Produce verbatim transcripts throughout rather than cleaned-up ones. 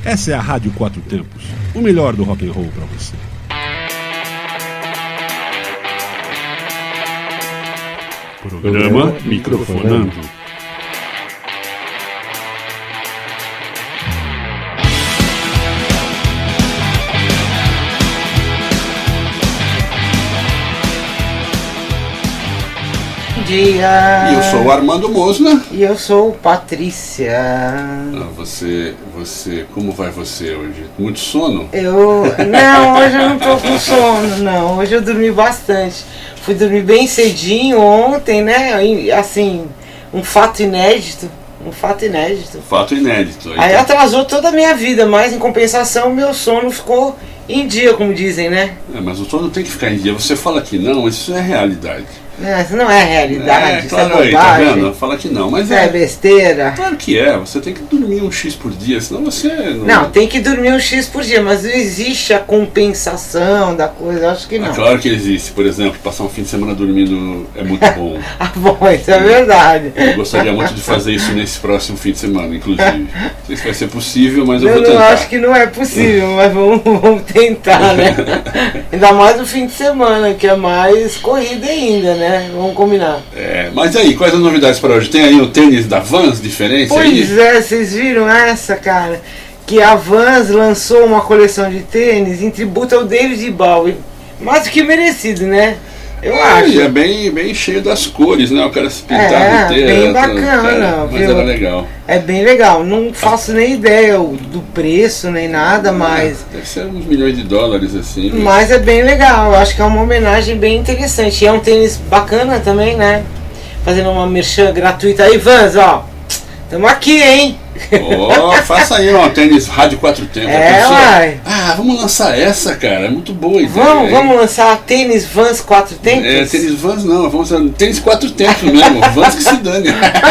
Essa é a Rádio Quatro Tempos, o melhor do rock and roll para você. Programa Microfonando. Dia. E eu sou o Armando Mosna. E eu sou Patrícia. Ah, você, você, como vai você hoje? Muito sono? Eu, não, hoje eu não tô com sono, não. Hoje eu dormi bastante. Fui dormir bem cedinho ontem, né? E, assim, um fato inédito. Um fato inédito. Fato inédito. Aí atrasou toda a minha vida, mas em compensação meu sono ficou em dia, como dizem, né? É, mas o sono tem que ficar em dia. Você fala que não, mas isso é realidade. Não, isso não é realidade, é, isso claro, é aí, tá bobagem. vendo? Fala que não, mas Isso é é. besteira. Claro que é, você tem que dormir um X por dia, senão você não. Não, tem que dormir um X por dia, mas não existe a compensação da coisa, eu acho que não. Ah, claro que existe, por exemplo, passar um fim de semana dormindo é muito bom. Ah, bom, isso é verdade. Eu gostaria muito de fazer isso nesse próximo fim de semana, inclusive. Não sei se vai ser possível, mas eu, Eu vou não tentar. acho que não é possível, mas vamos, vamos tentar, né? Ainda mais no fim de semana, que é mais corrida ainda, né? Vamos combinar. É, mas aí, quais as novidades para hoje? Tem aí o tênis da Vans diferente Pois aí? é, vocês viram essa, cara? Que a Vans lançou uma coleção de tênis em tributo ao David Bowie. Mais do que merecido, né? Eu É, acho. e é bem, bem cheio das cores, né? O cara se pintava É, inteiro. bem era- bacana, era- mas viu? era legal. É bem legal. Não faço nem ideia do preço, nem nada, mas... É, deve ser uns milhões de dólares assim. né? Mas é bem legal, eu acho que é uma homenagem bem interessante. E é um tênis bacana também, né? Fazendo uma merchan gratuita aí, Vans, ó. Tamo aqui, hein? Ó, faça aí ó, um tênis Rádio Quatro Tempos. É, A pessoa, uai. Ah, vamos lançar essa, cara. É muito boa a ideia. Vamos, hein? vamos lançar tênis Vans Quatro Tempos? É, tênis Vans não, vamos lançar tênis Quatro Tempos mesmo. Vans que se dane.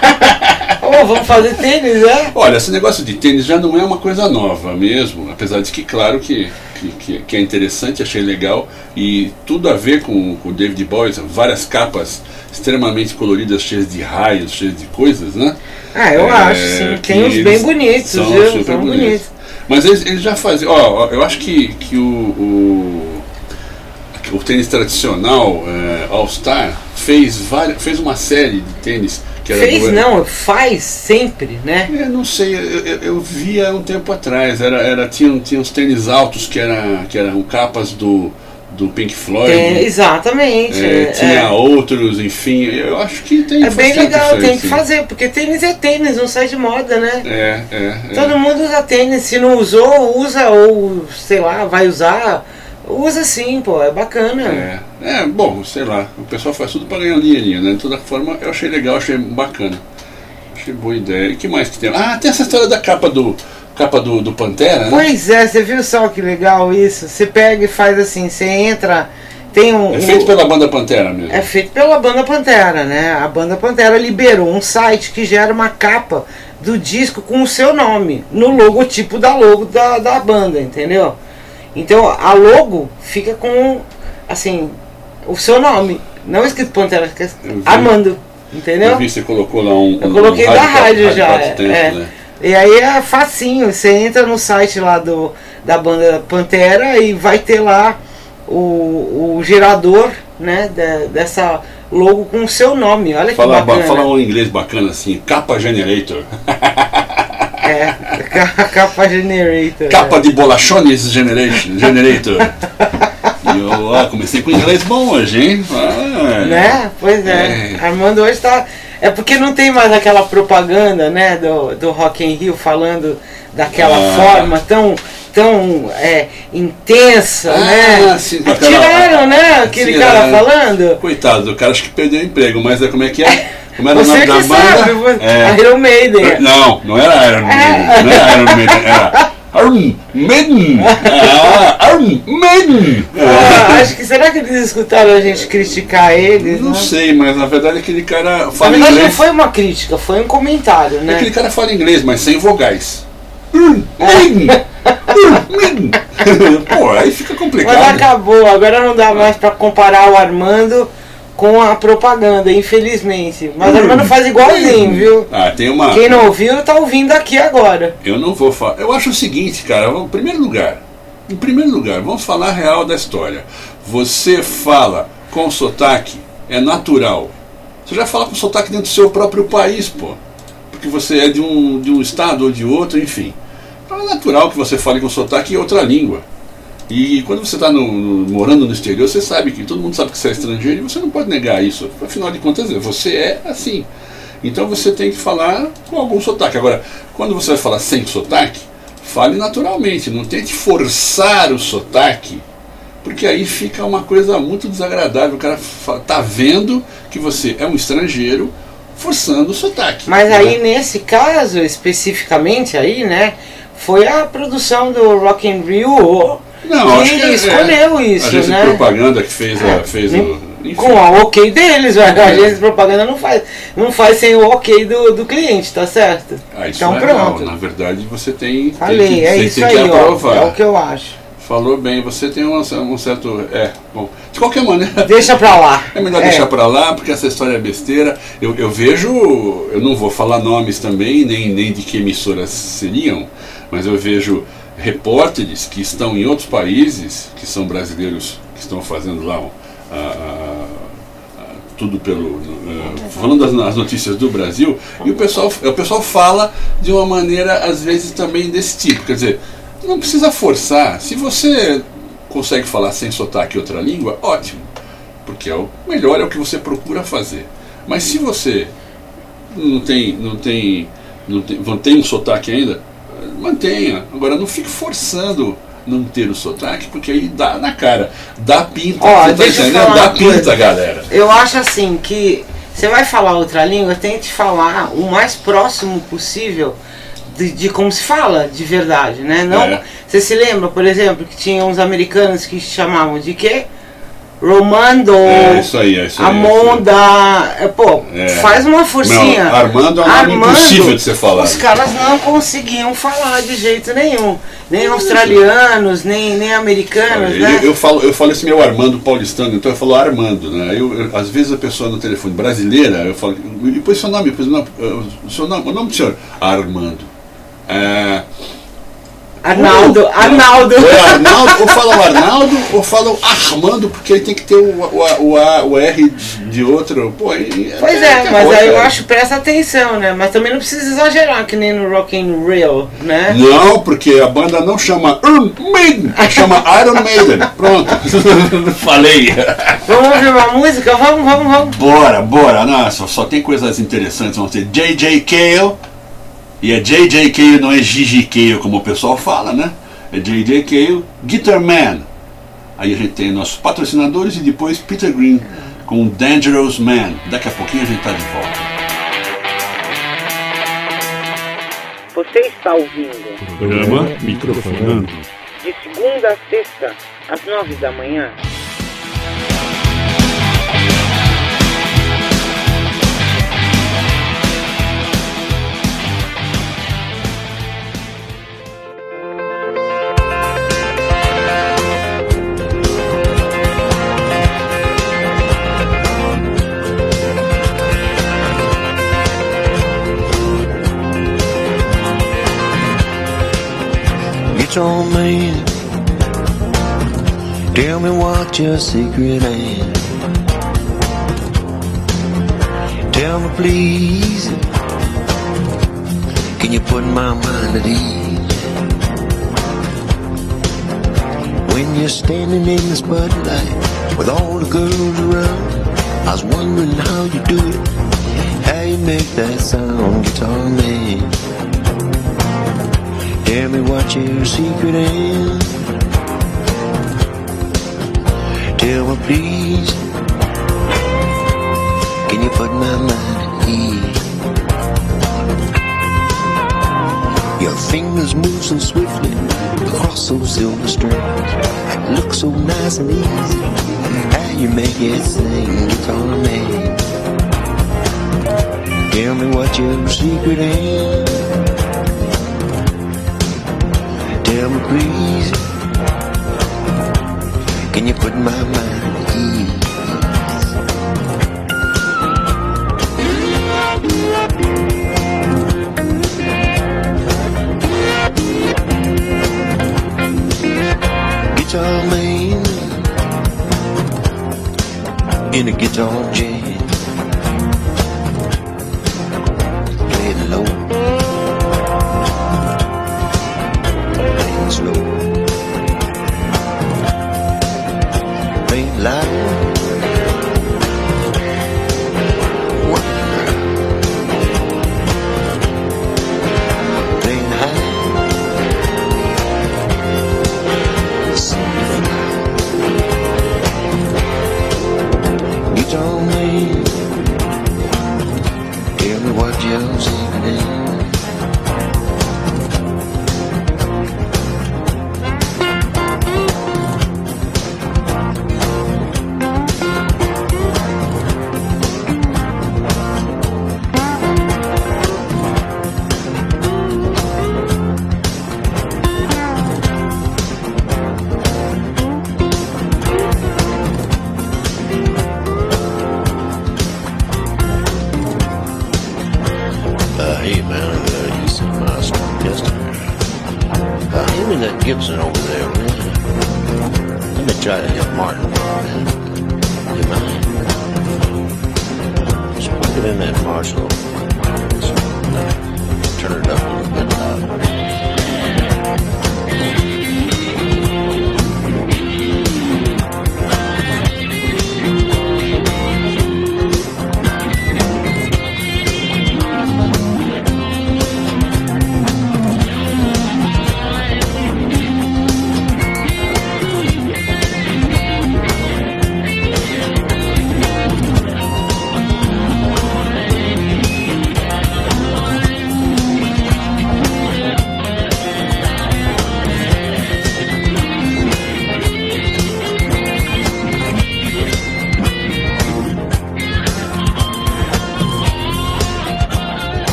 Ô, vamos fazer tênis, é? Olha, esse negócio de tênis já não é uma coisa nova mesmo, apesar de que, claro, que, que, que- que é interessante, achei legal, e tudo a ver com o David Bowie, várias capas extremamente coloridas, cheias de raios, cheias de coisas, né? Ah, eu É, acho, sim. que Tem uns bem eles bonitos, são viu? super São bonitos. bonitos. Mas eles, eles já faziam, ó, ó, eu acho que, que o, o, o tênis tradicional, é, All Star, fez, várias, fez uma série de tênis que era Fez do- não, faz sempre, né? eu não sei, eu, eu, eu via um tempo atrás, era, era, tinha, tinha uns tênis altos que, era, que eram capas do, do Pink Floyd, É, exatamente. é, é, tinha é. outros, enfim, eu acho que tem É faz bem tempo legal, isso aí, tem que sim. fazer, porque tênis é tênis, não sai de moda, né? É, é, é. Todo mundo usa tênis, se não usou, usa, ou sei lá, vai usar, usa sim, pô, é bacana. É, é, bom, sei lá, o pessoal faz tudo para ganhar um dinheirinho, né? De toda forma, eu achei legal, achei bacana. Achei boa ideia. E que mais que tem? Ah, tem essa história da capa do, capa do, do Pantera, né? Pois é, você viu só que legal isso? Você pega e faz assim, você entra, tem um... É feito um- pela banda Pantera mesmo. É feito pela banda Pantera, né? A banda Pantera liberou um site que gera uma capa do disco com o seu nome, no logotipo da logo da, da banda, entendeu? Então a logo fica com, assim, o seu nome, não escrito Pantera, escrito Eu vi. Armando, entendeu? Eu vi, você colocou lá um. Eu um coloquei da rádio já, Quatro é, Tempos, é. né? E aí é facinho, você entra no site lá do, da banda Pantera e vai ter lá o, o gerador, né, de- dessa logo com o seu nome, olha que Fala, bacana. fala um inglês bacana assim, capa generator. É, ca- capa generator. Capa de bolachones generation, generator. E eu ó, comecei com inglês bom hoje, hein? Ah, Né? Pois é. É. Armando hoje tá. É porque não tem mais aquela propaganda, né, do, do Rock in Rio falando daquela Ah. forma tão, tão é, intensa, Ah, né? sim, com Ah, aquela- tiraram, né, aquele sim, cara é. falando. Coitado do cara, acho que perdeu o emprego, mas é, como é que é? Como era o Você nome da que banda? sabe, você- É. Iron Maiden. Não, não era Iron Maiden. É. Não era Iron Maiden, era Iron Maiden. Ah, Iron Maiden. Ah, acho que será que eles escutaram a gente criticar eles? Não né? sei, mas na verdade aquele cara Na fala verdade não inglês. foi uma crítica, foi um comentário, né? Aquele cara fala inglês, mas sem vogais. Iron Maiden. Iron Maiden. Pô, aí fica Mas complicado. acabou, agora não dá mais pra comparar o Armando com a propaganda, infelizmente. Mas a banda faz igualzinho, viu? Ah, tem uma... Quem não ouviu, tá ouvindo aqui agora. Eu não vou falar. Eu acho o seguinte, cara, em primeiro lugar, em primeiro lugar, vamos falar a real da história. Você fala com sotaque, é natural. Você já fala com sotaque dentro do seu próprio país, pô. Porque você é de um, de um estado ou de outro, enfim. Então é natural que você fale com sotaque em outra língua. E quando você está morando no exterior, você sabe que todo mundo sabe que você é estrangeiro e você não pode negar isso. Afinal de contas, você é assim. Então você tem que falar com algum sotaque. Agora, quando você vai falar sem sotaque, fale naturalmente. Não tente forçar o sotaque, porque aí fica uma coisa muito desagradável. O cara está vendo que você é um estrangeiro forçando o sotaque. Mas aí, né? Nesse caso, especificamente aí, né, foi a produção do Rock in Rio Não, que, que escolheu é, isso, a agência né? de propaganda que fez, a, fez Nem, o... Enfim. Com a ok deles, velho. A agência de propaganda não faz, não faz sem o ok do, do cliente, tá certo? Ah, isso então é pronto. Real. Na verdade, você tem, Falei, tem que, é você isso tem que aí, aprovar. ó, é o que eu acho. Falou bem, você tem um, um certo... É, bom, de qualquer maneira... Deixa pra lá. É melhor é. deixar pra lá, porque essa história é besteira. Eu, eu vejo... Eu não vou falar nomes também, nem, nem de que emissoras seriam, mas eu vejo repórteres que estão em outros países, que são brasileiros, que estão fazendo lá um, a, a, a, tudo pelo... Uh, falando das, das notícias do Brasil, e o pessoal, o pessoal fala de uma maneira, às vezes, também desse tipo. Quer dizer... Não precisa forçar. Se você consegue falar sem sotaque outra língua, ótimo. Porque é o melhor, é o que você procura fazer. Mas se você não tem, não tem, não tem, não tem um sotaque ainda, mantenha. Agora não fique forçando não ter o sotaque, porque aí dá na cara. Dá pinta. Ó, você tá entendendo? Dá pinta, galera. Eu acho assim que você vai falar outra língua, tente falar o mais próximo possível De, de como se fala de verdade, né? Não, é. Você se lembra, por exemplo, que tinha uns americanos que chamavam de quê? Romando, é isso aí, é isso aí, Amonda, é, pô, é. faz uma forcinha. Não, Armando é um nome impossível de ser falado. Os caras não conseguiam falar de jeito nenhum, nem australianos, nem, nem americanos, eu, né? Eu, eu falo, eu falo esse meu Armando paulistano, então eu falo Armando, né? Eu, eu, às vezes a pessoa no telefone brasileira, eu falo, e põe seu nome, põe o nome, o seu nome, o nome do senhor, Armando. É... Arnaldo, Não, Arnaldo. Ou, é Arnaldo, ou falam Arnaldo, ou falam Armando, porque ele tem que ter o, o, o, A, o R de outro. Pô, e, Pois é, é, é mas boa, aí eu cara. acho, presta atenção, né? Mas também não precisa exagerar, que nem no Rock in Rio, né? Não, porque a banda não chama Iron Maiden, chama Iron Maiden. Pronto. Falei. Vamos ouvir uma música? Vamos, vamos, vamos. Bora, bora. Nossa, só tem coisas interessantes. Vamos ter J J Cale. E é J J Cale, não é Gigi Cale, como o pessoal fala, né? É J J Cale, Guitar Man. Aí a gente tem nossos patrocinadores e depois Peter Green com Dangerous Man. Daqui a pouquinho a gente tá de volta. Você está ouvindo Programa Microfonando. de segunda a sexta, às nove da manhã. Guitar man, tell me what your secret is. Tell me please, can you put my mind at ease? When you're standing in the spotlight with all the girls around, I was wondering how you do it, how you make that sound, guitar man. Tell me what your secret is. Tell me please, can you put my mind at ease? Your fingers move so swiftly across those silver strings, look so nice and easy, how you make it sing, guitar man. Tell me what your secret is. Tell me please, can you put my mind at ease? in a guitar jam. Play it low, play it slow, play it loud. Guitar man, tell me what you're singing. Gibson over there, man. Let me try to help Martin. You mind? Just plug it in that Marshall. Turn it up a little bit louder.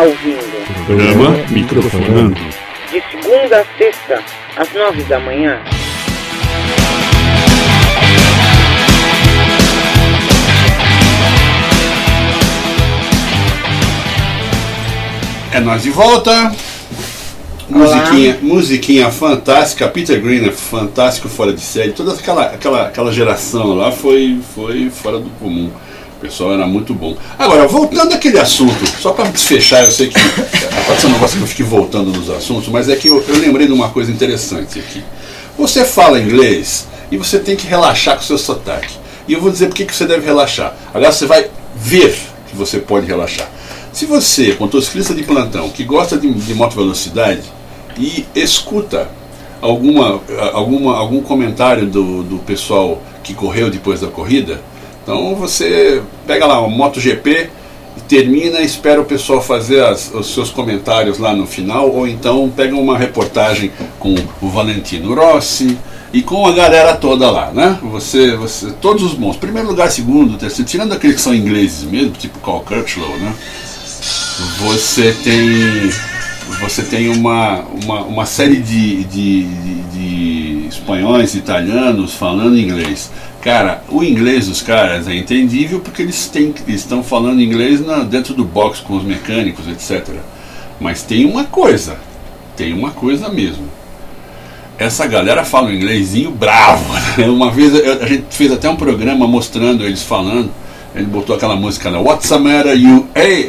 ouvindo Programa Microfonando. de segunda a sexta, às nove da manhã. É nós de volta. Musiquinha, musiquinha fantástica. Peter Green é fantástico, fora de série. Toda aquela, aquela, aquela geração lá foi, foi fora do comum. O pessoal era muito bom. Agora, voltando àquele assunto, só para desfechar, eu sei que pode ser um negócio que eu fique voltando nos assuntos, mas é que eu, eu lembrei de uma coisa interessante aqui. Você fala inglês e você tem que relaxar com o seu sotaque. E eu vou dizer por que você deve relaxar. Aliás, você vai ver que você pode relaxar. Se você, motociclista de plantão, que gosta de, de moto velocidade e escuta alguma, alguma, algum comentário do, do pessoal que correu depois da corrida, então você pega lá o MotoGP e termina e espera o pessoal fazer as, os seus comentários lá no final, ou então pega uma reportagem com o Valentino Rossi e com a galera toda lá, né? Você, você, todos os bons, primeiro lugar, segundo, terceiro, tirando aqueles que são ingleses mesmo, tipo Carl Crutchlow, né? Você tem, você tem uma, uma, uma série de, de, de, de espanhóis, italianos falando inglês. Cara, o inglês dos caras é entendível porque eles, têm, eles estão falando inglês na, dentro do box com os mecânicos, etcétera. Mas tem uma coisa, tem uma coisa mesmo. Essa galera fala um inglesinho bravo, né? Uma vez a gente fez até um programa mostrando eles falando. Ele botou aquela música lá, What's the matter you... Hey.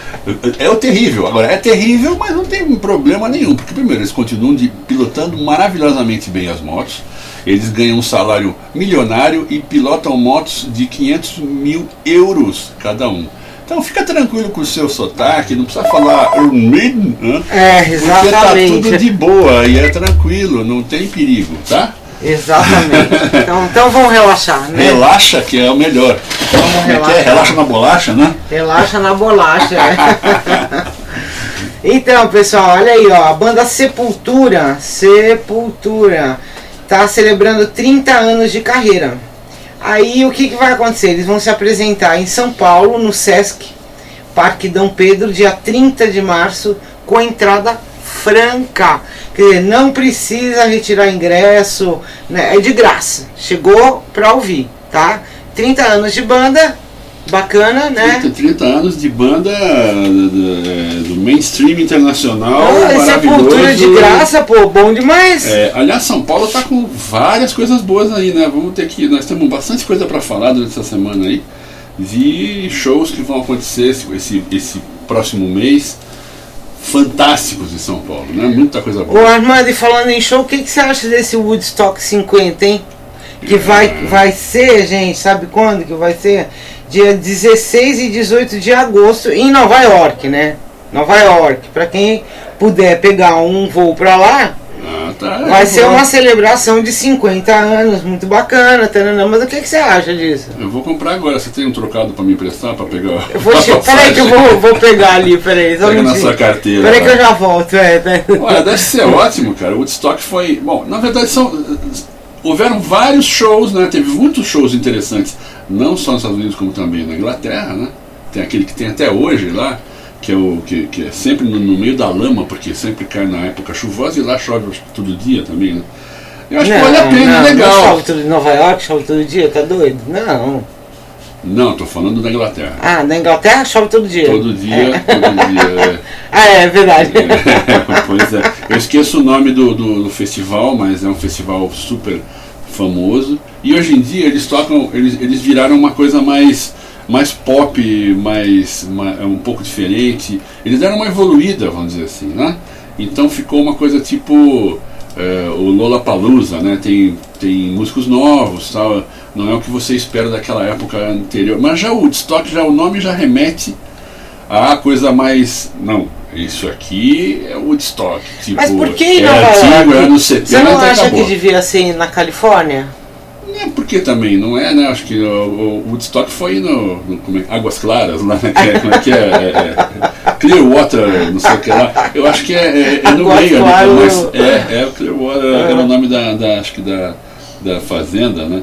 É o terrível. Agora, é terrível, mas não tem problema nenhum. Porque, primeiro, eles continuam de, pilotando maravilhosamente bem as motos. Eles ganham um salário milionário e pilotam motos de quinhentos mil euros cada um. Então, fica tranquilo com o seu sotaque, não precisa falar... Né? É, exatamente. Porque tá tudo de boa e é tranquilo, não tem perigo, tá? Exatamente. Então, então vamos relaxar, né? Relaxa que é o melhor. Vamos relaxar. É, relaxa na bolacha, né? Relaxa na bolacha. É. Então, pessoal, olha aí, ó, a banda Sepultura, Sepultura, tá celebrando trinta anos de carreira. Aí o que, que vai acontecer? Eles vão se apresentar em São Paulo, no Sesc, Parque Dom Pedro, dia trinta de março, com entrada franca. Quer dizer, não precisa retirar ingresso, né? É de graça. Chegou pra ouvir, tá? trinta anos de banda, bacana, né? trinta, trinta anos de banda do, do mainstream internacional, oh, maravilhoso. Sepultura de graça, pô, bom demais. É, aliás, São Paulo tá com várias coisas boas aí, né? Vamos ter que, nós temos bastante coisa para falar durante essa semana aí, de shows que vão acontecer esse, esse, esse próximo mês. Fantásticos em São Paulo, né? Muita coisa boa. Ô Armando, e falando em show, o que, que você acha desse Woodstock cinquenta, hein? Que vai, vai ser, gente, sabe quando que vai ser? Dia dezesseis e dezoito de agosto em Nova York, né? Nova York. Pra quem puder pegar um voo pra lá, ah, tá, vai é, ser vou... uma celebração de cinquenta anos, muito bacana, taranã. Mas o que, que você acha disso? Eu vou comprar agora. Você tem um trocado pra me emprestar pra pegar? Eu vou te... Peraí que eu vou, vou pegar ali, peraí. Pega na sua carteira. Peraí que eu já volto, é. Tá? Olha, deve ser ótimo, cara. O Woodstock foi... Bom, na verdade são... Houveram vários shows, né? Teve muitos shows interessantes, não só nos Estados Unidos, como também na Inglaterra, né? Tem aquele que tem até hoje lá, que é, o, que, que é sempre no, no meio da lama, porque sempre cai na época chuvosa e lá chove todo dia também, né? Eu acho não, que vale a pena, não, legal. Não chove todo em Nova York, chove todo dia, tá doido? Não. Não, tô falando da Inglaterra. Ah, na Inglaterra chove todo dia. Todo dia, é. todo dia. É. Ah, é, é verdade. É, pois é. Eu esqueço o nome do, do, do festival, mas é um festival super famoso. E hoje em dia eles tocam, eles, eles viraram uma coisa mais, mais pop, mais, mais um pouco diferente. Eles deram uma evoluída, vamos dizer assim, né? Então ficou uma coisa tipo é, o Lollapalooza, né? Tem, tem músicos novos, tal. Não é o que você espera daquela época anterior. Mas já o Woodstock, já o nome já remete a coisa mais... Não, isso aqui é o Woodstock. Tipo, mas por que é Nova antigo, York? é anos setenta, você não acha acabou. que devia ser na Califórnia? É porque também, não é, né? Acho que o, o Woodstock foi no, no como é, Águas Claras, lá, né? Que é, como é que é, é, é Clearwater, não sei o que lá. Eu acho que é, é, é no meio, né? Mas é, é o Clearwater, era o nome da, da, acho que da, da fazenda, né?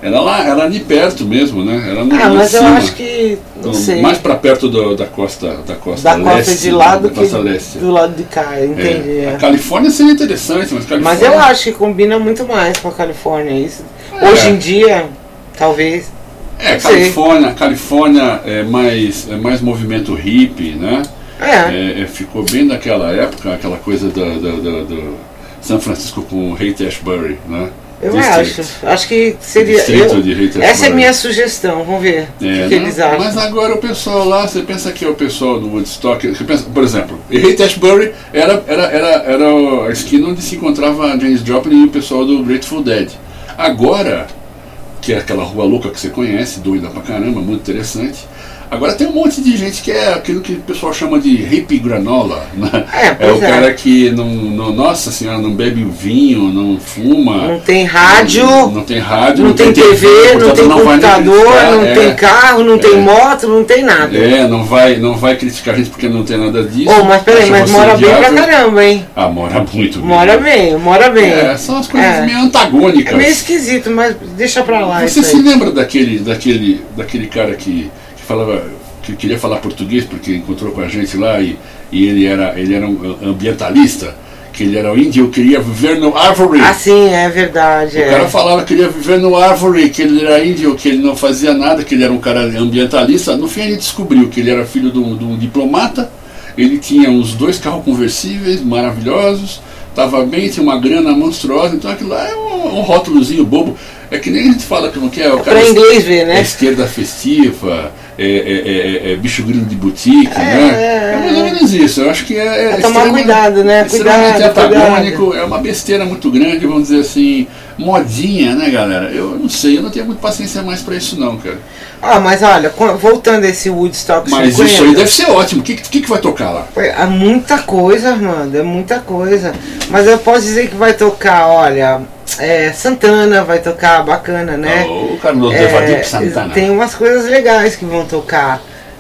Era lá, era ali perto mesmo, né? Era no, Ah, lá mas eu cima. acho que, não No- sei, Mais pra perto do- da costa da costa da leste. costa de lá do da costa que leste. do lado de cá, entendi. É. é. A Califórnia seria interessante, mas Califórnia... Mas eu acho que combina muito mais com a Califórnia. Isso. É. Hoje em dia, talvez. É, não sei. Califórnia, Califórnia é mais, é mais movimento hippie, né? É. É, é, ficou bem naquela época, aquela coisa do, do, do, do São Francisco com o Haight-Ashbury, né? Eu District. acho. Acho que seria. Distrito eu- de Haight-Ashbury. essa é a minha sugestão. Vamos ver o É, que, que não, eles acham. Mas agora o pessoal lá, você pensa que é o pessoal do Woodstock, você pensa, por exemplo, Haight-Ashbury era, era, era, era a esquina onde se encontrava a Janis Joplin e o pessoal do Grateful Dead. Agora, que é aquela rua louca que você conhece, doida pra caramba, muito interessante. Agora tem um monte de gente que é aquilo que o pessoal chama de hippie granola, né? É, É pois o é. cara que não, não, nossa senhora, não bebe vinho, não fuma. Não tem rádio, Não, não tem rádio, não, tem T V, não portanto, tem vai nem computador, criticar, não é. tem carro, não tem É. moto, não tem nada. É, não vai, não vai criticar a gente porque não tem nada disso. Ô, mas peraí, Acha mas você mora bem pra viável. caramba, hein? Ah, mora muito bem. Mora bem, mora bem. É, são as coisas É. meio antagônicas. É meio esquisito, mas deixa pra lá Você isso se aí. lembra daquele, daquele, daquele cara que, que falava, que queria falar português porque encontrou com a gente lá e, e ele era, ele era um ambientalista, que ele era índio, queria viver no Arvory. Ah, sim, é verdade. O é. cara falava que queria viver no Arvory, que ele era índio, que ele não fazia nada, que ele era um cara ambientalista. No fim ele descobriu que ele era filho de um, de um diplomata, ele tinha uns dois carros conversíveis maravilhosos, estava bem, tinha uma grana monstruosa, então aquilo lá é um, um rótulozinho bobo. É que nem a gente fala que não quer. O cara Pra inglês ver, é né? esquerda festiva, é, é, é, é bicho grilo de boutique, É, né? é, É mais ou menos isso. Eu acho que é. é É tomar extrema- cuidado, né? extremamente Cuidado, antagônico, é uma besteira muito grande, vamos dizer assim, modinha, né, galera? Eu não sei, eu não tenho muita paciência mais pra isso, não, cara. Ah, mas olha, co- voltando a esse Woodstock Mas cinquenta, isso aí deve ser ótimo. O que, que, que vai tocar lá? é muita coisa, Armando, é muita coisa. Mas eu posso dizer que vai tocar, olha, é, Santana vai tocar, bacana, né? O Carlos É, Devadip Santana. tem umas coisas legais que vão tocar.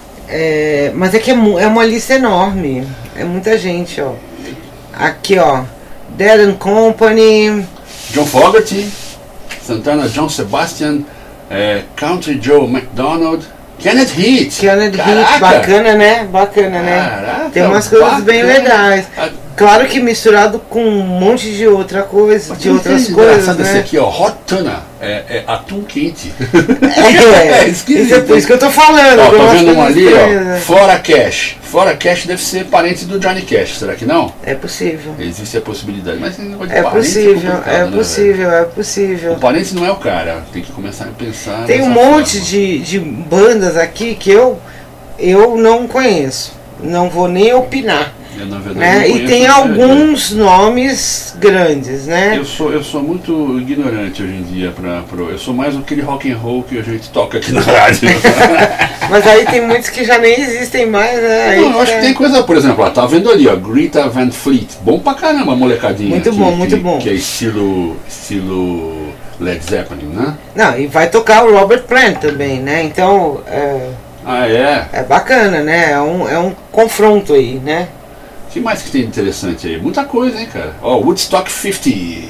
É, mas é que é, mu- é uma lista enorme. É muita gente, ó. Aqui, ó. Dead and Company. John Fogerty, Santana, John Sebastian, é, Country Joe McDonald, Kenneth Heat. Kenneth Heat, Caraca! bacana, né? Bacana, né? Caraca, Tem umas coisas bem bacana. legais. Ah, Claro que misturado com um monte de outra coisa, de outras que coisas, engraçado esse né? aqui, ó, Hot Tuna, é, é atum quente. É, esquisito. isso é por isso que eu tô falando. Ó, tá algumas vendo um coisas ali, estranhas, ó, né? Fora Cash. Fora Cash deve ser parente do Johnny Cash, será que não? É possível. Existe a possibilidade, mas esse negócio de É parente possível, complicado, é né, possível, é velho? possível. O parente não é o cara, tem que começar a pensar. Tem um dessa monte forma. de, de bandas aqui que eu, eu não conheço. Não vou nem opinar. Eu, na verdade, Né? não E conheço tem a alguns nomes grandes, né? Eu sou, eu sou muito ignorante hoje em dia pra, pro, eu sou mais aquele rock and roll que a gente toca aqui na rádio. Mas aí tem muitos que já nem existem mais, né? Aí Não, eu acho tá- que tem coisa, por exemplo, ó, tá vendo ali, ó, Greta Van Fleet, bom pra caramba, molecadinha. Muito que- bom, que- muito bom. Que é estilo, estilo Led Zeppelin, né? Não, e vai tocar o Robert Plant também, né? Então é, Ah, é? é bacana, né? É um, é um confronto aí, né? O que mais que tem de interessante aí? Muita coisa, hein, cara? Ó, Woodstock cinquenta.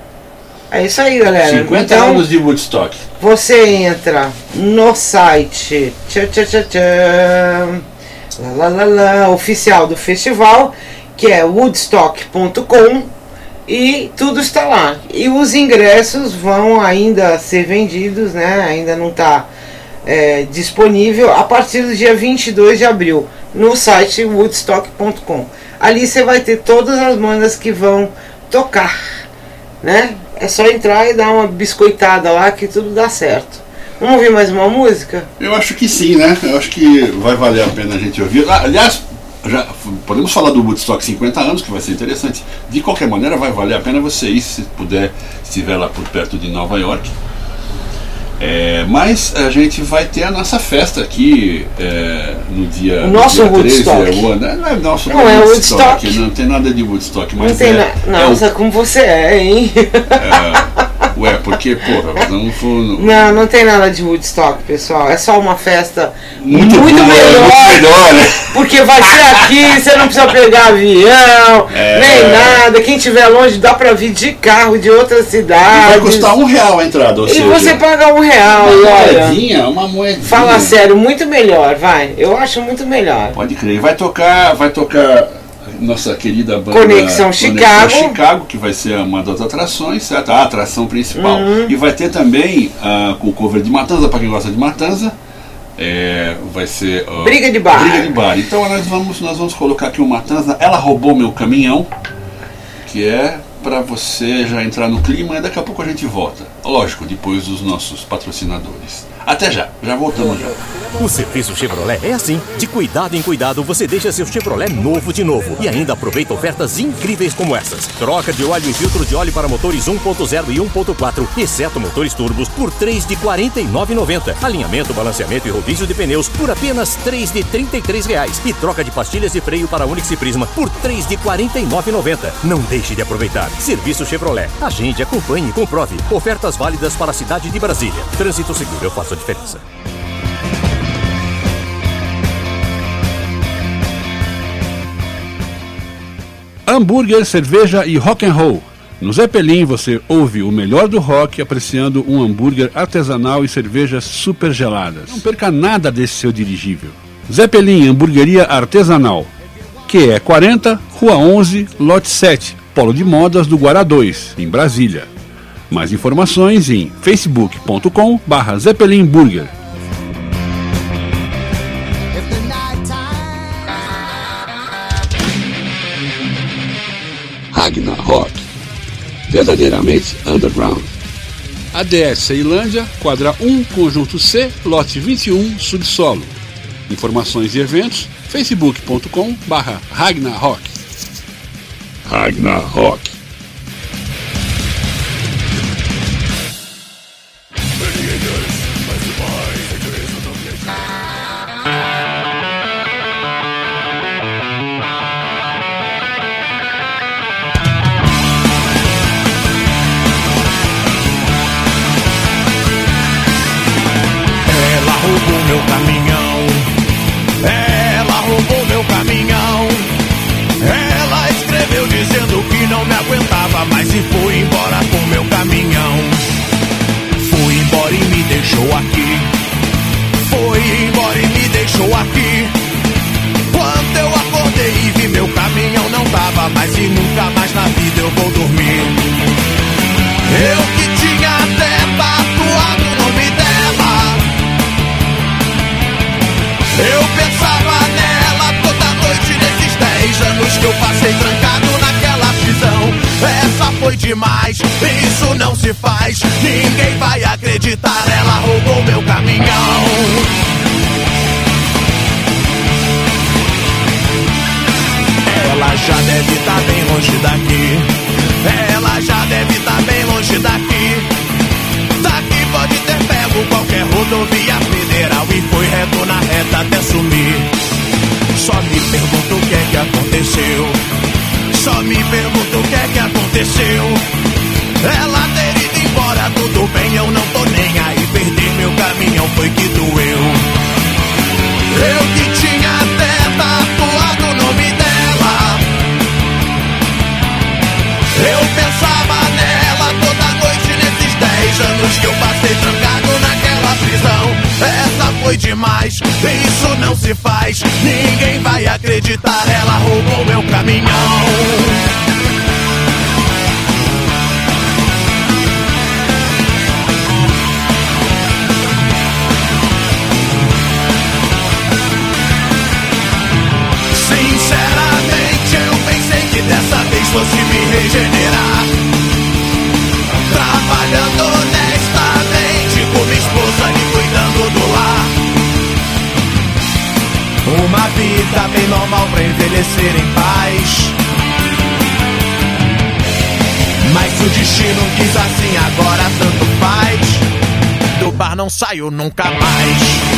É isso aí, galera. cinquenta então, anos de Woodstock. você entra no site tchá, tchá, tchá, tchá, lá, lá, lá, lá, oficial do festival, que é woodstock ponto com, e tudo está lá. E os ingressos vão ainda ser vendidos, né? Ainda não está é, disponível a partir do dia vinte e dois de abril no site woodstock ponto com. Ali você vai ter todas as bandas que vão tocar, né? É só entrar e dar uma biscoitada lá que tudo dá certo. Vamos ouvir mais uma música? Eu acho que sim, né? Eu acho que vai valer a pena a gente ouvir. Ah, aliás, já podemos falar do Woodstock cinquenta anos, que vai ser interessante. De qualquer maneira, vai valer a pena você ir, se puder, se estiver lá por perto de Nova York. É, mas a gente vai ter a nossa festa aqui é, no dia, O nosso no dia Woodstock. treze. É, o- não é nosso Não, é Woodstock, não tem nada de Woodstock, mas Não tem é, na... é o Nossa, como você é, hein? É, Ué, porque, porra, não foi... Não, não tem nada de Woodstock, pessoal. É só uma festa Muito, muito, boa, melhor. muito melhor, né? Porque vai ser aqui, você não precisa pegar avião, É. nem nada. Quem estiver longe dá pra vir de carro de outra E cidade. vai custar um real a entrada, ou E seja... você paga um real, e uma olha. moedinha, uma moedinha. Fala sério, muito melhor, vai. Eu acho muito melhor. Pode crer. Vai tocar, vai tocar nossa querida banda Conexão Chicago. Chicago, que vai ser uma das atrações, certo? A atração principal. Uhum. E vai ter também uh, com o cover de Matanza, para quem gosta de Matanza. É, vai ser uh, Briga de bar. Briga de bar. Então nós vamos, nós vamos colocar aqui o Matanza. Ela roubou meu caminhão, que é para você já entrar no clima, e daqui a pouco a gente volta. Lógico, depois dos nossos patrocinadores. Até já, já voltamos já. O serviço Chevrolet é assim. De cuidado em cuidado, você deixa seu Chevrolet novo de novo. E ainda aproveita ofertas incríveis como essas. Troca de óleo e filtro de óleo para motores um ponto zero e um ponto quatro, exceto motores turbos, por três de quarenta e nove reais e noventa centavos. Alinhamento, balanceamento e rodízio de pneus por apenas três de trinta e três reais. E troca de pastilhas de freio para Onix e Prisma por três de quarenta e nove reais e noventa centavos. Não deixe de aproveitar. Serviço Chevrolet. Agende, acompanhe e comprove. Ofertas válidas para a cidade de Brasília. Trânsito seguro, eu faço a diferença. Hambúrguer, cerveja e rock and roll. No Zeppelin você ouve o melhor do rock apreciando um hambúrguer artesanal e cervejas super geladas. Não perca nada desse seu dirigível. Zeppelin Hamburgueria Artesanal, que é quarenta, Rua onze, Lote sete, Polo de Modas do Guará dois, em Brasília. Mais informações em facebook ponto com barra Zeppelin Burger. Ragnar Rock, verdadeiramente underground. A D S Ceilândia, quadra um, conjunto C, lote vinte e um, subsolo. Informações e eventos, facebook ponto com barra Ragnar Rock. Ragnar Rock. Ela roubou meu caminhão. Ela roubou meu caminhão. Ela escreveu dizendo que não me aguentava mais e foi embora com meu caminhão. Foi embora e me deixou aqui. Foi embora e me deixou aqui. Quando eu acordei e vi meu caminhão não tava mais e nunca mais na vida eu vou dormir. Eu que tinha até tatuado o nome dela. Eu pensava nela toda noite nesses dez anos que eu passei trancado naquela prisão. Essa foi demais, isso não se faz. Ninguém vai acreditar, ela roubou meu caminhão. Ela já deve estar bem longe daqui. Ela já deve estar bem longe daqui. Daqui pode ter pego qualquer rodovia federal e foi reto na reta até sumir. Só me pergunto o que é que aconteceu. Só me pergunto o que é que aconteceu. Ela ter ido embora, tudo bem, eu não tô nem aí. Perder meu caminhão foi que doeu. Eu que tinha até tatuado o nome dela. Eu pensava nela toda noite nesses dez anos que eu passei trancado naquela prisão. Essa foi demais, isso não se faz. Ninguém vai acreditar, ela roubou meu caminhão. Sinceramente eu pensei que dessa vez fosse me regenerar, trabalhando honestamente com minha esposa e cuidando do lar. Uma vida bem normal pra envelhecer em paz. Mas se o destino quis assim, agora tanto faz. Do bar não saio nunca mais.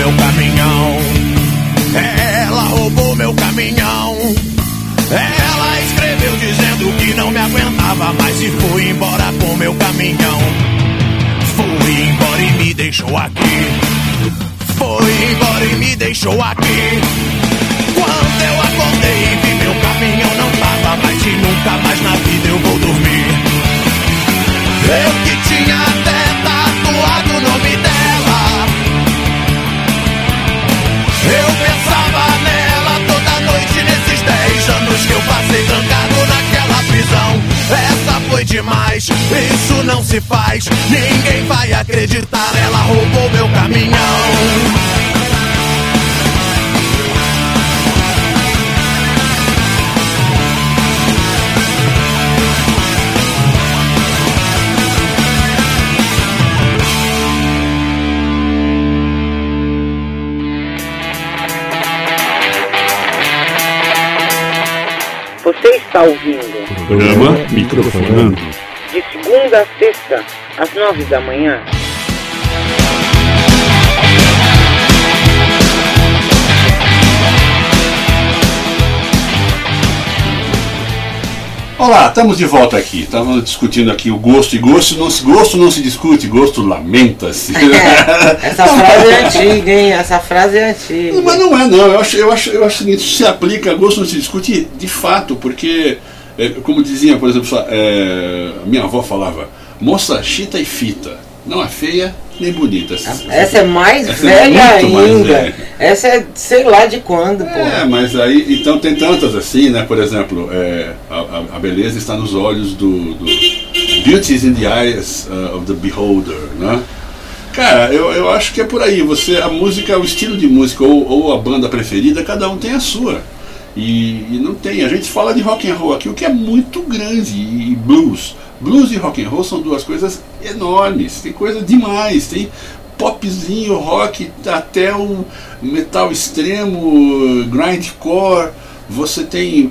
meu caminhão. Ela roubou meu caminhão. Ela escreveu dizendo que não me aguentava mais e foi embora com meu caminhão. Foi embora e me deixou aqui. Foi embora e me deixou aqui. Quando eu acordei e vi meu caminhão não tava mais e nunca mais na vida eu vou dormir. Eu que tinha até tatuado o nome dela. Eu pensava nela toda noite nesses dez anos que eu passei trancado naquela prisão. Essa foi demais, isso não se faz. Ninguém vai acreditar, ela roubou meu caminhão. Você está ouvindo Programa Microfonando. de segunda a sexta, às nove da manhã. Olá, estamos de volta aqui. Estamos discutindo aqui o gosto e gosto não se, gosto não se discute, gosto lamenta-se. É, essa frase é antiga, hein? Essa frase é antiga. Mas não é, não. Eu acho, eu acho, eu acho o seguinte, isso se aplica, gosto não se discute de fato, porque, é, como dizia, por exemplo, é, minha avó falava, moça chita e fita, não é feia nem bonita. Essa é mais Essa velha é muito mais ainda. velha. Essa é sei lá de quando, pô. É, mas aí, então tem tantas assim, né? Por exemplo, é, a, a beleza está nos olhos do, do Beauty is in the eyes uh, of the beholder, né? Cara, eu, eu acho que é por aí. Você, a música, o estilo de música ou, ou a banda preferida, cada um tem a sua. E, e não tem. A gente fala de rock and roll aqui, o que é muito grande, e blues. Blues e rock and roll são duas coisas enormes. Tem coisa demais. Tem popzinho, rock, até o metal extremo, grindcore. Você tem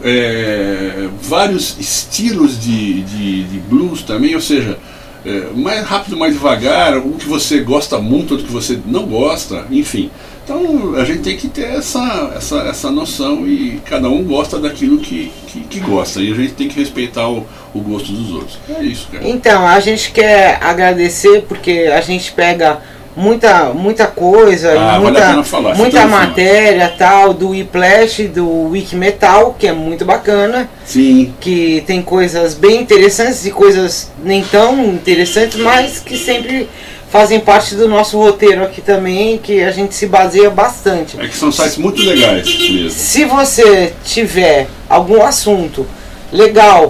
é, vários estilos de, de, de blues também, ou seja, é, mais rápido, mais devagar, um que você gosta muito, outro que você não gosta, enfim. Então a gente tem que ter essa, essa, essa noção e cada um gosta daquilo que, que, que gosta. E a gente tem que respeitar o, o gosto dos outros. É isso, cara. Então, a gente quer agradecer porque a gente pega muita, muita coisa, Ah, muita, vale a pena falar, muita então, matéria tal, do Whiplash, do Wiki Metal, que é muito bacana, Sim. que tem coisas bem interessantes e coisas nem tão interessantes, mas que sempre fazem parte do nosso roteiro aqui também, que a gente se baseia bastante. É que são sites muito legais mesmo. Se você tiver algum assunto legal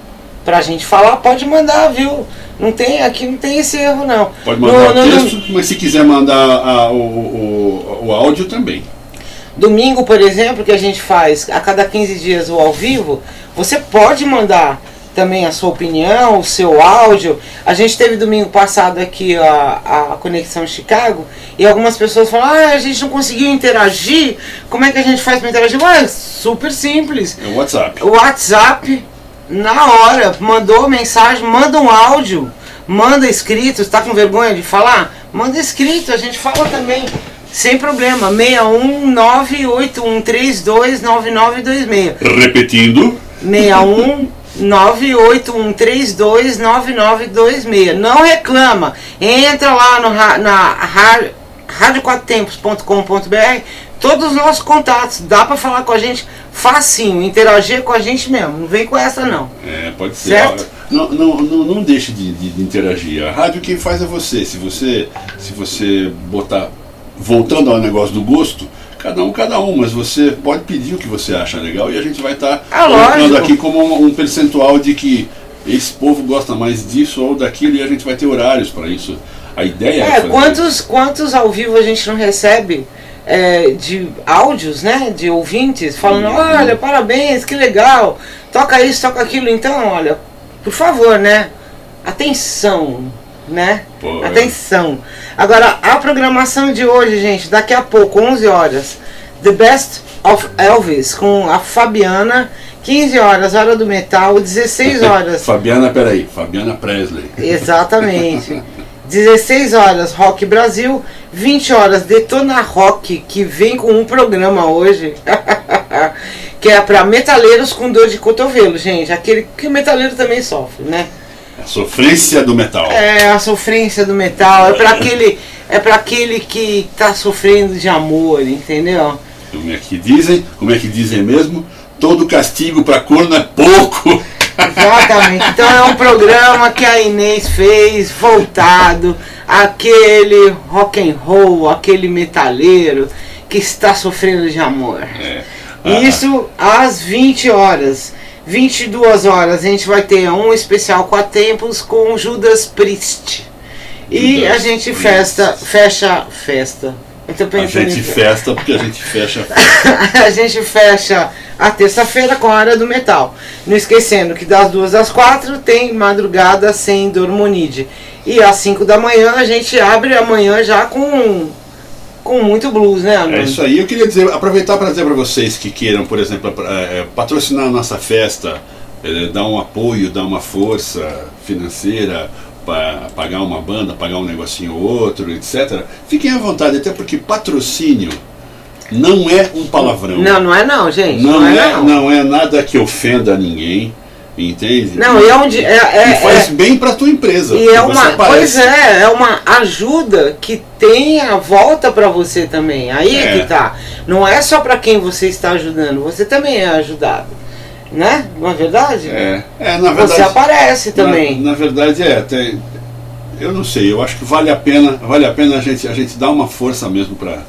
pra gente falar, pode mandar, viu? Não tem, aqui não tem esse erro, não. Pode mandar no, o no, texto, no, mas se quiser mandar a, o, o, o áudio também. Domingo, por exemplo, que a gente faz a cada quinze dias o ao vivo, você pode mandar também a sua opinião, o seu áudio. A gente teve domingo passado aqui a, a Conexão Chicago e algumas pessoas falaram, ah, a gente não conseguiu interagir, como é que a gente faz para interagir? Ué, super simples. É o WhatsApp. O WhatsApp, na hora, mandou mensagem, manda um áudio, manda escrito, está com vergonha de falar? Manda escrito, a gente fala também. Sem problema, seis um nove oito um três dois nove nove dois seis. Repetindo. seis um nove oito um três dois nove nove dois seis. Não reclama. Entra lá no, na rádio quatro tempos ponto com ponto b r. Todos os nossos contatos. Dá pra falar com a gente facinho. Interagir com a gente mesmo. Não vem com essa não. É, pode ser. Certo? Não, não, não, não deixe de, de, de interagir. A rádio quem faz é você. Se você, se você botar... Voltando ao negócio do gosto, cada um, cada um, mas você pode pedir o que você acha legal e a gente vai estar ah, colocando aqui como um, um percentual de que esse povo gosta mais disso ou daquilo e a gente vai ter horários para isso. A ideia é, é quantos, quantos ao vivo a gente não recebe é, de áudios, né, de ouvintes falando, uhum. Olha, parabéns, que legal, toca isso, toca aquilo. Então, olha, por favor, né, atenção, né? Pô, atenção. É. Agora, a programação de hoje, gente, daqui a pouco, onze horas, The Best of Elvis, com a Fabiana, quinze horas, Hora do Metal, dezesseis horas. Fabiana, peraí, Fabiana Presley. Exatamente. dezesseis horas Rock Brasil, vinte horas Detona Rock, que vem com um programa hoje, que é para metaleiros com dor de cotovelo, gente, aquele que o metaleiro também sofre, né? A sofrência do metal. É, a sofrência do metal, é para aquele, é para aquele que tá sofrendo de amor, entendeu? Como é que dizem, como é que dizem mesmo, todo castigo para corno é pouco. Exatamente, então é um programa que a Inês fez voltado àquele rock and roll, aquele metaleiro que está sofrendo de amor. É. Ah. Isso às vinte horas. vinte e duas horas a gente vai ter um especial Quatro Tempos com Judas Priest. E Judas a gente Priest. festa, fecha festa. Eu tô A pensando gente em- festa porque a gente fecha a festa. a gente fecha a terça-feira com a hora do metal. Não esquecendo que das duas às quatro tem Madrugada Sem Dormonide. E às cinco da manhã a gente abre amanhã já com, com muito blues, né, Armando? É isso aí. Eu queria dizer, aproveitar para dizer para vocês que queiram, por exemplo, pra- é, patrocinar a nossa festa, é, dar um apoio, dar uma força financeira, para pagar uma banda, pagar um negocinho ou outro, etcétera. Fiquem à vontade, até porque patrocínio não é um palavrão. Não, não é não, gente. Não, Não, é, é não. não é nada que ofenda ninguém, entende? Não, e é onde. É, é, E faz é- bem para tua empresa. e é porque você uma. Pois aparece. é, é uma ajuda que tem a volta pra você também. Aí é É. que tá. Não é só pra quem você está ajudando, você também é ajudado. Né? Não é verdade? É, é, na verdade. Você aparece também. Na, na verdade é, tem, eu não sei, eu acho que vale a pena, vale a pena a gente, a gente dar uma força mesmo para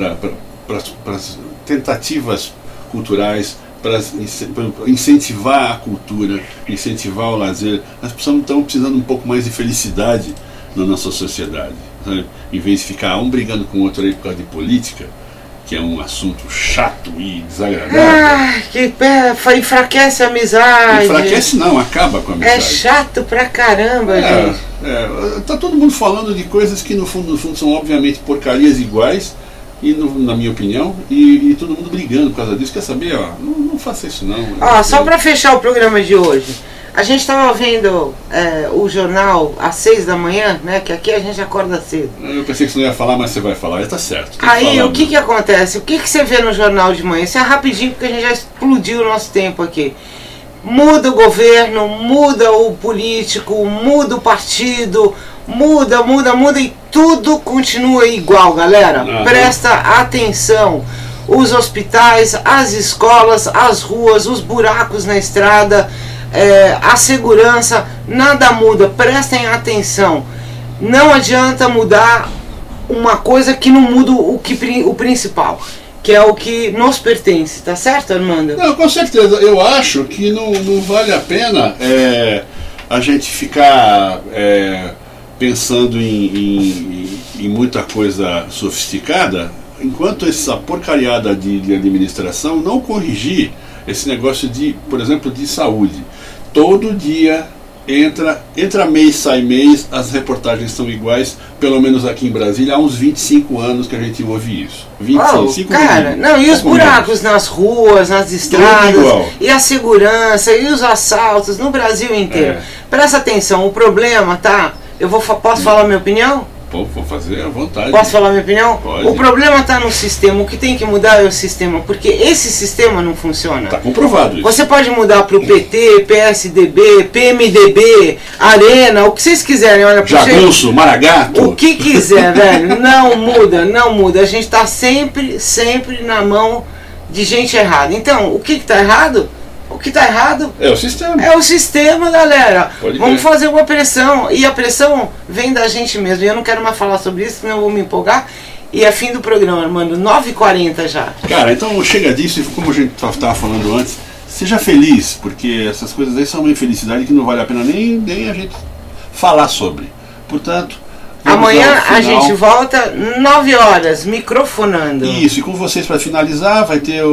para as tentativas culturais, para incentivar a cultura, incentivar o lazer. As pessoas estão precisando um pouco mais de felicidade na nossa sociedade, sabe? Em vez de ficar um brigando com o outro aí por causa de política, que é um assunto chato e desagradável. Ai, que pé, fa- enfraquece a amizade. Enfraquece não, acaba com a amizade. É chato pra caramba, É, gente. é, tá todo mundo falando de coisas que no fundo, no fundo são obviamente porcarias iguais, e no- na minha opinião, e, e todo mundo brigando por causa disso. Quer saber? Ó, não, não faça isso não. Ó, só pra fechar o programa de hoje, a gente tava vendo é, o jornal às seis da manhã, né? Que aqui a gente acorda cedo. Eu pensei que você não ia falar, mas você vai falar. Tá certo. tem que Aí falar o que mesmo. que acontece? O que que você vê no jornal de manhã? Isso é rapidinho porque a gente já explodiu o nosso tempo aqui. Muda o governo, muda o político, muda o partido, muda, muda, muda e tudo continua igual, galera. Aham. Presta atenção. Os hospitais, as escolas, as ruas, os buracos na estrada, é, a segurança, nada muda. Prestem atenção. Não adianta mudar uma coisa que não muda o, que, pri- o principal, que é o que nos pertence, tá certo, Armando? Não, com certeza. Eu acho que não, não vale a pena é, a gente ficar é, pensando em, em, em muita coisa sofisticada, enquanto essa porcariada de, de administração não corrigir esse negócio de, por exemplo, de saúde. Todo dia entra, entra mês, sai mês, as reportagens são iguais, pelo menos aqui em Brasília, há uns vinte e cinco anos que a gente ouve isso. vinte e cinco Oh, cara, mil, não, e os pouco menos. buracos nas ruas, nas estradas, igual. e a segurança, e os assaltos no Brasil inteiro. É. Presta atenção, o problema, tá? Eu vou, fa- posso falar minha opinião? Pô, vou fazer à vontade. Posso falar minha opinião? Pode. O problema está no sistema. O que tem que mudar é o sistema, porque esse sistema não funciona. Tá comprovado isso. Você pode mudar para o P T, P S D B, P M D B, Arena, o que vocês quiserem. Olha, pro jeito- Jagunço, Maragato. o que quiser, velho. Não muda, não muda. A gente está sempre, sempre na mão de gente errada. Então, o que está errado? O que está errado É o sistema. é o sistema, galera. Pode Vamos crer. fazer uma pressão. E a pressão vem da gente mesmo. E eu não quero mais falar sobre isso, senão eu vou me empolgar. E é fim do programa, Armando. nove e quarenta já. Cara, então chega disso, e como a gente estava falando antes, seja feliz, porque essas coisas aí são uma infelicidade que não vale a pena nem, nem a gente falar sobre. Portanto, vamos Amanhã ao a final. gente volta nove horas, microfonando. Isso, e com vocês para finalizar, vai ter o,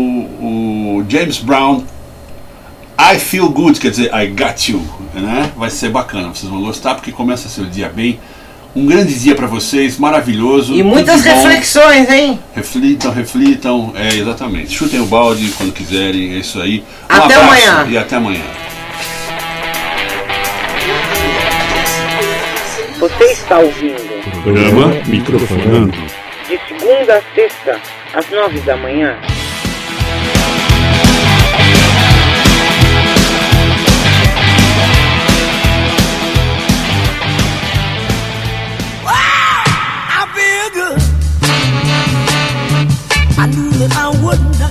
o, o James Brown, I Feel Good, quer dizer, I Got You, né? Vai ser bacana, vocês vão gostar, porque começa seu dia bem. Um grande dia para vocês, maravilhoso. E muitas tudo de bom. reflexões, hein? Reflitam, reflitam, é, exatamente. Chutem o balde quando quiserem, é isso aí. Um Até abraço amanhã. E até amanhã. Você está ouvindo Programa Microfonando. de segunda a sexta, às nove da manhã. I feel good. I knew that I wouldn't.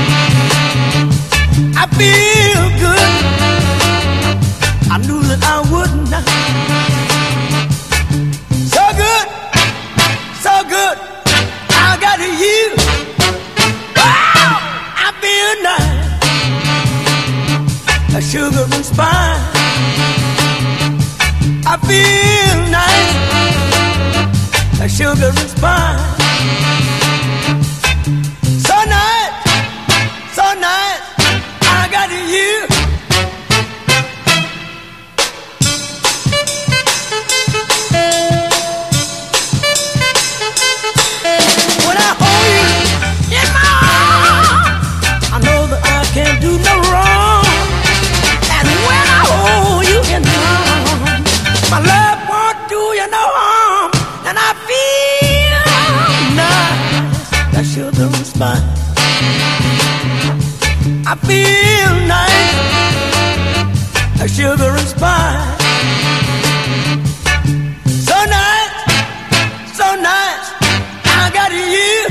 I feel good. I knew that I wouldn't. So good, so good. I got you. Wow, I feel nice. A sugar and spice. I feel nice. A sugar and spice. So nice, so nice, I got you. When I hold you in my arms, I know that I can't do no wrong. And when I hold you in my arms, my love won't do you no harm. And I feel nice, that sugar and spice. I feel nice, that sugar and spice. So nice, so nice, I got you.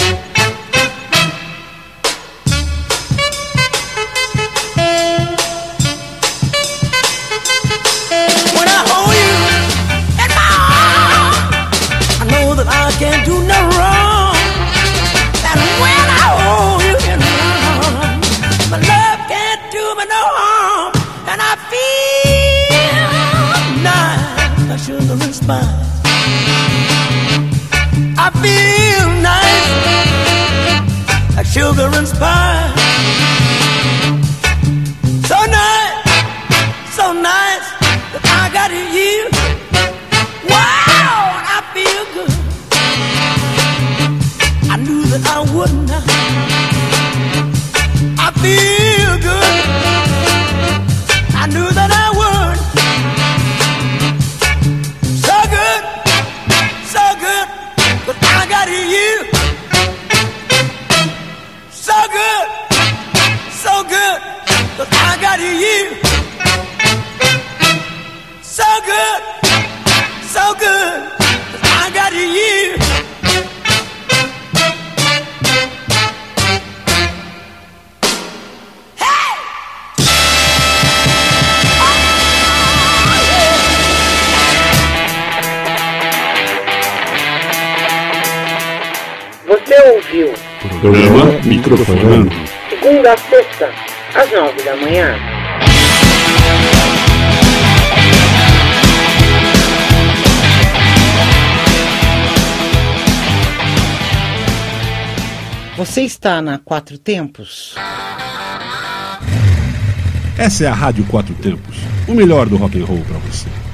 When I hold you in my arms, I know that I can't do no wrong. And when I hold you in my arms, my love can't do me no harm. And I feel nice, like sugar and spice. I feel nice, like sugar and spice. So nice, so nice, that I got you. Wow, I feel good. I knew that I wouldn't. I feel good. I knew that I would. So good, so good, but I got you. So good, so good, but I got you. So good, so good, but I got you. Você ouviu Programa Microfonando. segunda a sexta, às nove da manhã. Você está na Quatro Tempos? Essa é a Rádio Quatro Tempos, o melhor do rock and roll para você.